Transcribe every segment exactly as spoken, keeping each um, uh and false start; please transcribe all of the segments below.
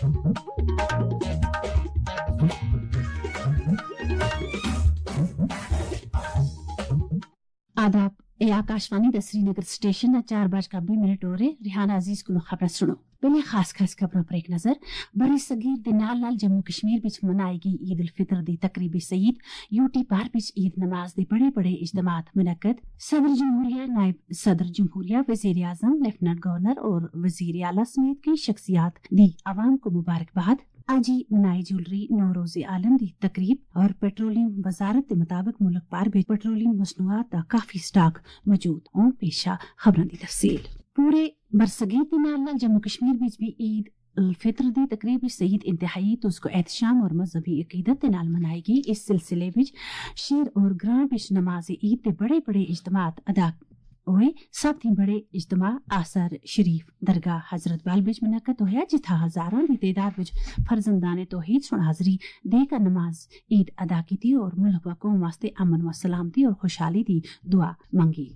आदाब ए आकाशवाणी दा श्रीनगर स्टेशन ना चार बज का बीस मिनट हो रहे रिहाना अजीज को खबर सुनो। पहले खास खास खबरों पर एक नजर। बड़ी सगीर दे नाल नाल जम्मू कश्मीर विच मनाई गई ईद उल फितर दी तकरीबी सईद यूटी पार विच ईद नमाज दे बड़े बड़े इज्तमात मुनक्कद। सदर जमहूरिया, नायब सदर जमहूरिया, वजीर आजम, लेफ्टिनेंट गवर्नर और वजीर आला समेत कई शख्सियात दी आवाम को मुबारकबाद। आज ही मनाई जुलरी नौरोज़े आलम दी तकरीब और पेट्रोलियम वजारत के मुताबिक मुल्क पार भी पेट्रोलियम मसनूआत का काफी स्टॉक मौजूद हों। पेशा खबरों की तफसील। पूरे बरसगीर के नाल नाल जम्मू कश्मीर विच भी ईद उल फितर दी तकरीब सईद इंतहाई तो उसको एहतशाम और मजहबी अकीदत के नाल मनाई गई। इस सिलसिले विच शेर और ग्रां विच नमाज ईद के बड़े बड़े इज्तमात अदा होए। सब थी बड़े इज्तमा आसर शरीफ दरगाह हजरत बाल विच मुनक्कद होया, जिथा हजारों की तादाद विच फर्जंदाने तौहीद सुन हाजरी देकर नमाज ईद अदा की और मुल्क व कौम वास्ते अमन व सलामती और खुशहाली दी दुआ मंगी।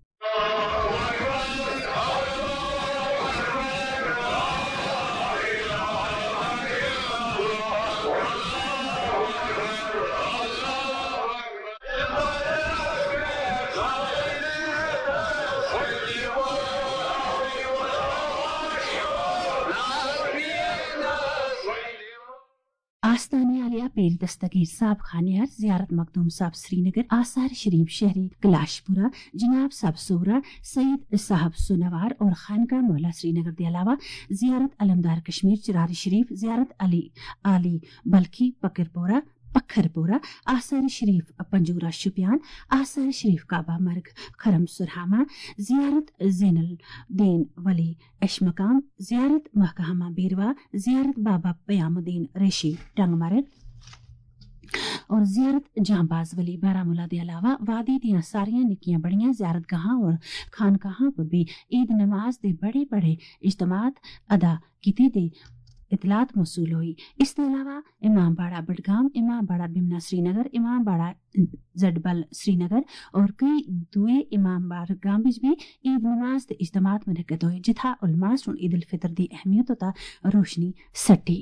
आस्ताने आलिया पीर दस्तगीर साहब खानियार, जियारत मखदूम साहब श्रीनगर, आसार शरीफ शहरी कलाशपुरा, जनाब साहब सोरा, सईद साहब सोनावार और खानका मौला श्रीनगर के अलावा जियारत अलमदार कश्मीर चिरारी शरीफ, जियारत अली आली बल्खी पकरपोरा पखरपोरा, आसार शरीफ पंजूरा शुपियान, आसार शरीफ काबा मर्ग खरम सुरहामा, जियारत जैनुल दीन वली अशमकाम, जियारत महकमा बीरवा, जियारत बाबा पयामुद्दीन रेशी टंगमर्ग और जियारत जहांबाज वली बारामूला के अलावा वादी दियां सारियां निक्कियां बड़ियां जियारत गाहां और खानकाहां पर भी ईद नमाज के बड़े बड़े इज्तमात अदा कीते दे इतलात मौसूल हुई। इसके अलावा इमाम बाड़ा बडगाम, इमाम बाड़ा बिमना श्रीनगर, इमाम बाड़ा जडबल श्रीनगर और कई दुए इमाम बारगाम विच भी ईद नमाज के इज्तमात मुनक्कद होए, जिथा उलमा सुन ईद उल फितर दी अहमियत उता रोशनी सट्टी।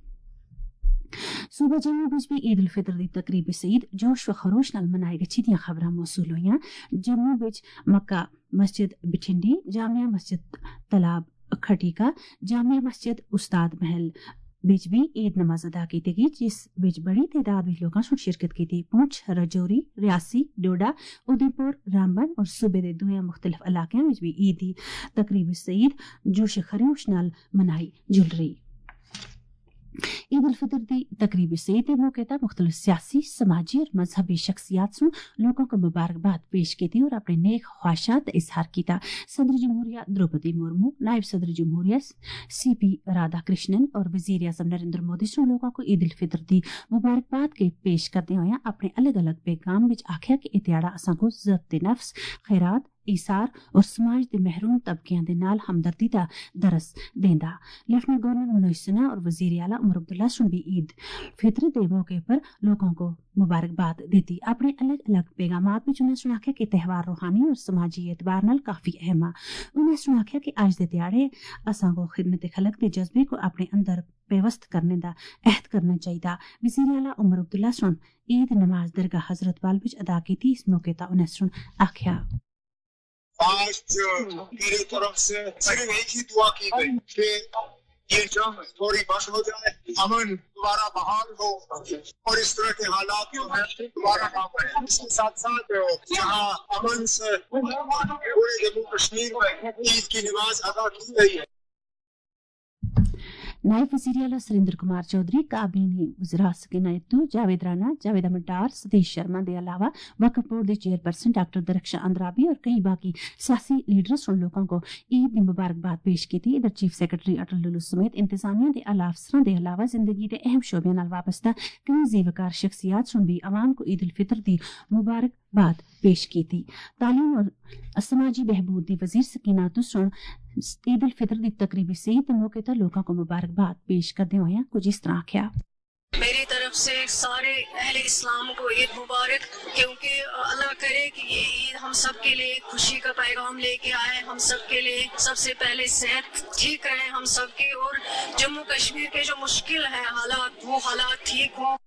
सूबा जम्मू विच भी ईद उल फितर दी तकरीब सईद जोश व खरोश नाल मनाई गई दियां खबरां मौसूल होईयां। जम्मू विच मक्का मस्जिद बिठिंडी, जामिया मस्जिद तलाब खटीका, जामिया मस्जिद उस्ताद महल विच भी ईद नमाज अदा की गई, जिस विच बड़ी तादाद में लोगों ने शिरकत की थी। पुंछ, रजौरी, रियासी, डोडा, उधमपुर, रामबन और सूबे के दुए मुख्तलिफ इलाकों में भी ईद की तकरीब सईद जोश खरोश नाल मनाई जुल रही। ईद उल फितर दी तकरीबी सईद के मौके पर मुख्तलिफ सियासी, समाजी और मजहबी शख्सियात सुन लोगों को मुबारकबाद पेश की और अपने नेक ख्वाहिशात इजहार किया। सदर जमहूरिया द्रौपदी मुर्मू, नायब सदर जमहूरिया सी पी राधा कृष्णन और वजीर आजम नरेंद्र मोदी सुन लोगों को ईद उल फितर दी मुबारकबाद के पेश करते हुए अपने अलग अलग पैगाम विच आख्या कि इह ध्याड़ा असां को ज़ब्त नफ्स, खैरात, ईसार और समाज के महरूम तबकियां दे नाल हमदर्दी का दरस देंदा। लेफ्टिनेंट गवर्नर मनोज सिन्हा और वजीर आला उमर अब्दुल्ला सुन भी ईद फितर के मौके पर लोगों को मुबारकबाद दी। अपने अलग अलग पैगामात में उन्हें सुनाख्या कि त्यौहार रूहानी और समाजी एतबार नाल काफी अहम आ। उन्हें सुनाख्या कि अज दे ध्याड़े असां को खिदमत खलक के जज्बे को अपने अंदर पेवस्त करने का अहद करना चाहिए। वजीर आला उमर अब्दुल्ला सुन ईद नमाज दरगाह हजरत बाल विच अदा की थी। इस मौके पर उन्हें सुन आख्या आज मेरी तरफ से सिर्फ एक ही दुआ की गई कि ये जंग थोड़ी बंद हो जाए, अमन दोबारा बहाल हो और इस तरह के हालात जो है दोबारा ना बने। इसके साथ साथ जहाँ अमन से पूरे जम्मू कश्मीर में ईद की नमाज अदा की गई है। नायब वज़ीर आला सुरेंद्र कुमार चौधरी, काबीना वज़रा सकीना इत्तू, जावेद राणा, जावेद अमरडार, सतीश शर्मा के अलावा वक्फ बोर्ड के चेयरपर्सन डॉक्टर दरख्शां अंद्राबी और कई बाकी सियासी लीडर्स उन लोगों को ईद की मुबारकबाद पेश की थी। इधर चीफ सेक्रेटरी अटल डुल्लू समेत इंतजामिया के आला अफसरां के अलावा जिंदगी के अहम शोबे नाल वाबस्ता कई जीवकार शख्सियात सुन भी अवाम को ईद उल फितर की मुबारकबाद पेश की थी। तालीम और समाजी बहबूद की वजीर सकीना इत्तू सुन ईद उल फितर की तकरीबी सईद मौके पर लोगों को मुबारकबाद पेश करते हुए कुछ इस तरह आख्या। मेरी तरफ سے سارے اہل اسلام کو عید مبارک، کیونکہ اللہ کرے کہ یہ عید ہم سب کے لیے خوشی کا پیغام لے کے آئے، ہم سب کے لیے سب سے پہلے صحت ٹھیک رہے ہم سب کی، اور جموں کشمیر کے جو مشکل ہے حالات وہ حالات ٹھیک ہوں۔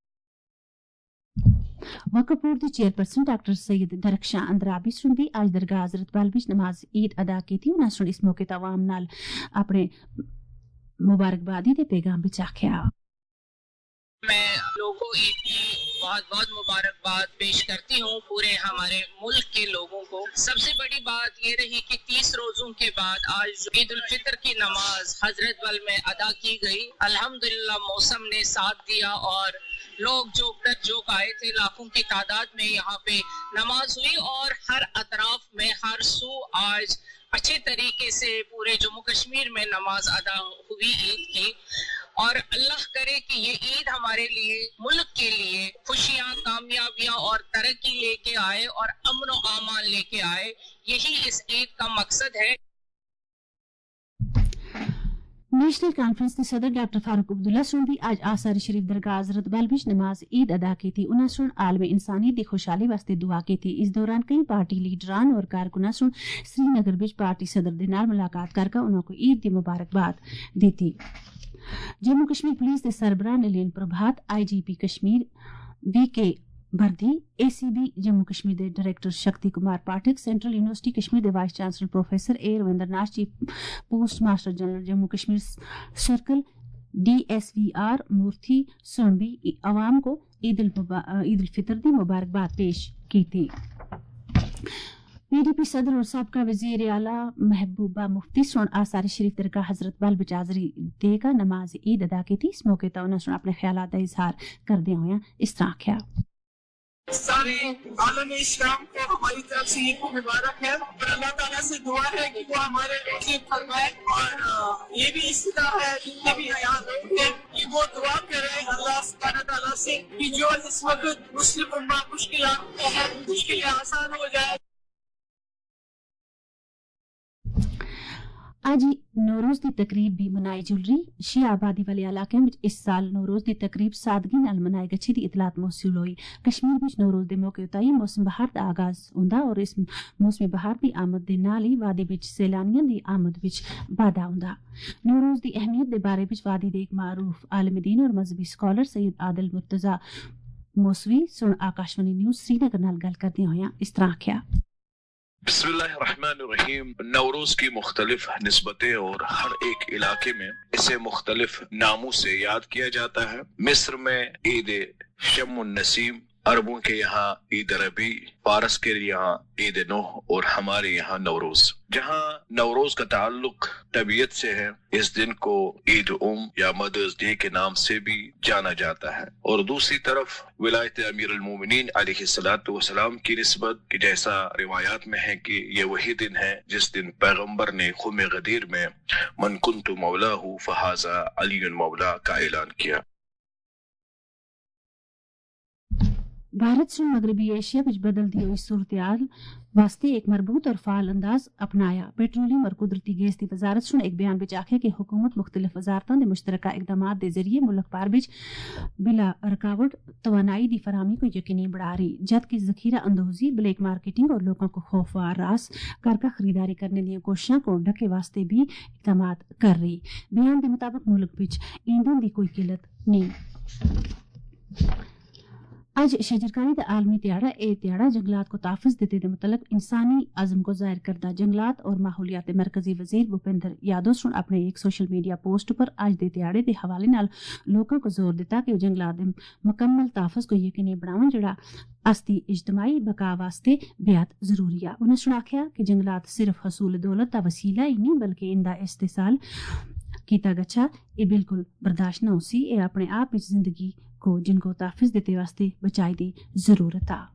وقف بورڈ کے چیئرپرسن ڈاکٹر سید درخشاں اندرابی سن بھی آج درگاہ حضرت بل وچ نماز عید ادا کی تھی۔ انہاں سن اس موقع عوام نال اپنے مبارکبادی دے پیغام وچ آکھیا، میں لوگوں کو عید کی بہت بہت مبارکباد پیش کرتی ہوں، پورے ہمارے ملک کے لوگوں کو۔ سب سے بڑی بات یہ رہی کہ تیس روزوں کے بعد آج عید الفطر کی نماز حضرت بل میں ادا کی گئی۔ الحمدللہ موسم نے ساتھ دیا اور لوگ جو در جو آئے تھے لاکھوں کی تعداد میں یہاں پہ نماز ہوئی، اور ہر اطراف میں ہر سو آج اچھے طریقے سے پورے جموں کشمیر میں نماز ادا ہوئی عید کی۔ اور اللہ کرے کہ یہ عید ہمارے لیے ملک کے لیے خوشیاں، کامیابیاں اور ترقی لے کے آئے اور امن و امان لے کے آئے، یہی اس عید کا مقصد ہے۔ نیشنل کانفرنس کے صدر ڈاکٹر فاروق عبداللہ سن بھی آج آثار شریف درگاہ حضرت بل وچ نماز عید ادا کی تھی۔ انہاں سن عالم انسانیت دی خوشحالی واسطے دعا کی تھی۔ اس دوران کئی پارٹی لیڈران اور کارکناں سن سری نگر وچ پارٹی صدر دے نال ملاقات کر کے انہاں کو عید دی مبارکباد دیتی۔ جموں کشمیر پولیس کے سربراہ نلین پربھات، آئی جی پی Kashmir V K Birdi, A C B Jammu Kashmir دے director Shakti Kumar Pathak, central university Kashmir دے vice chancellor professor A Ravinder Nath, chief postmaster general Jammu Kashmir circle D S V R Murthy سن بھی عوام کو عید الفطر دی مبارکباد پیش کی تھی۔ پی ڈی پی صدر اور سابقہ وزیر اعلیٰ محبوبہ مفتی سن آثار شریف درگاہ حضرت بل وچ حاضری دے کا نماز عید ادا کی تھی۔ اس موقع تے انہاں سن اپنے خیالات کا اظہار کردے ہوئے اس طرح آکھیا، سارے عالم اسلام کو ہماری طرف سے عید مبارک ہے، اور اللہ تعالیٰ سے دعا ہے کہ وہ ہمارے نصیب فرمائے، اور یہ بھی اس طرح ہے جتنے بھی یہاں لوگ ہیں کہ وہ دعا کریں اللہ سبحانہ تعالیٰ سے کہ جو اس وقت مسلم امہ مشکلات میں ہے مشکلیں آسان ہو جائے۔ آج نوروز دی تقریب بھی منائی جل رہی۔ شیعہ آبادی والے علاقے میں اس سال نوروز دی تقریب سادگی نال منائی گچھی دی اطلاعات موصول ہوئی۔ کشمیر وچ نوروز دے موقع تے موسم بہار دا آغاز ہوندا اور اس موسم بہار دی آمد دے نال ہی وادی وچ سیلانیاں دی آمد وچ واਧਾ ہوندا۔ نوروز دی اہمیت دے بارے وچ وادی دے ایک معروف عالم دین اور مذہبی اسکالر سید عادل مرتضی موسوی سن آکاشوانی نیوز سری نگر نال گل کردے ہوئے اس طرح آکھیا، بسم اللہ الرحمن الرحیم۔ نوروز کی مختلف نسبتیں اور ہر ایک علاقے میں اسے مختلف ناموں سے یاد کیا جاتا ہے۔ مصر میں عید شم النسیم، عربوں کے یہاں عید ربیع، فارس کے یہاں عید نوح اور ہمارے یہاں نوروز۔ جہاں نوروز کا تعلق طبیعت سے ہے، اس دن کو عید ام یا مدرز ڈے کے نام سے بھی جانا جاتا ہے، اور دوسری طرف ولایت امیر المومنین علیہ الصلوۃ والسلام کی نسبت کہ جیسا روایات میں ہے کہ یہ وہی دن ہے جس دن پیغمبر نے خم غدیر میں من کنت مولاہ فہذا علی مولا کا اعلان کیا۔ بھارت سن مغربی ایشیا وچ بدلتی ہوئی صورتحال واسطے ایک مربوط اور فعال انداز اپنایا۔ پیٹرولیم اور قدرتی گیس کی وزارت سن ایک بیان وچ آکھیا کہ حکومت مختلف وزارتوں دے مشترکہ اقدامات دے ذریعے ملک بھر وچ بلا رکاوٹ توانائی دی فراہمی کو یقینی بنا رہی، جبکہ ذخیرہ اندوزی، بلیک مارکیٹنگ اور لوگوں کو خوف و ہراس کر کے خریداری کرنے دی کوششوں کو ڈھکے واسطے بھی اقدامات کر رہی۔ بیان کے مطابق ملک وچ ایندھن دی کوئی قلت نہیں۔ آج شجرکاری دا عالمی دیہڑا اے دیہڑا جنگلات کو تحفظ دیتے دے متعلق انسانی عزم کو ظاہر کردہ جنگلات اور ماحولیات مرکزی وزیر بھوپندر یادو سن اپنے ایک سوشل میڈیا پوسٹ پر آج دے دیہڑے دے حوالے نال لوگوں کو زور دیتا کہ وہ جنگلات دے مکمل تحفظ کو یقینی بناون جڑا استی اجتماعی بقا واسطے بیعت ضروری ہے۔ انہوں نے آکھیا کہ جنگلات صرف حصول دولت دا وسیلہ ہی نہیں بلکہ ان دا استحصال کیتا گچھا یہ بالکل برداشت نہ ہو سی، اے اپنے آپ زندگی کو جن کو تحفظ دیتے واسطے بچائی دی ضرورت آ۔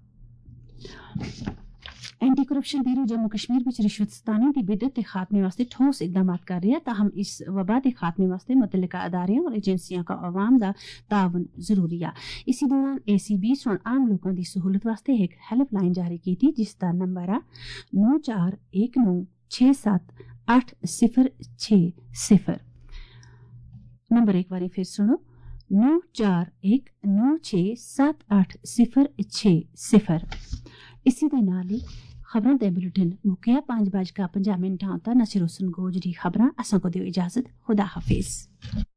Anti corruption bureau Jammu Kashmir وچ رشوت ستانی دی بدعت کے خاتمے واسطے ٹھوس اقدامات کر رہا ہے، تاہم اس وبا کے خاتمے واسطے متعلقہ اداریاں اور ایجنسیاں کا عوام دا تعاون ضروری ہے۔ اسی دوران اے سی بی سن عام لوگوں دی سہولت واسطے ایک ہیلپ لائن جاری کی تھی جس کا نمبر ہے نو چار ایک نو چھ سات آٹھ صفر چھ صفر۔ نمبر ایک باری پھر سنو، नौ चार एक नौ छे सत्त अठ सिफर छे सिफर। इसी दे नाल ही खबरां दे बुलेटिन मुक्किया पांच बज का पंजाह मिनटां ता नसीर हुसैन गोजरी खबरां असां को दियो इजाजत। खुदा हाफिज।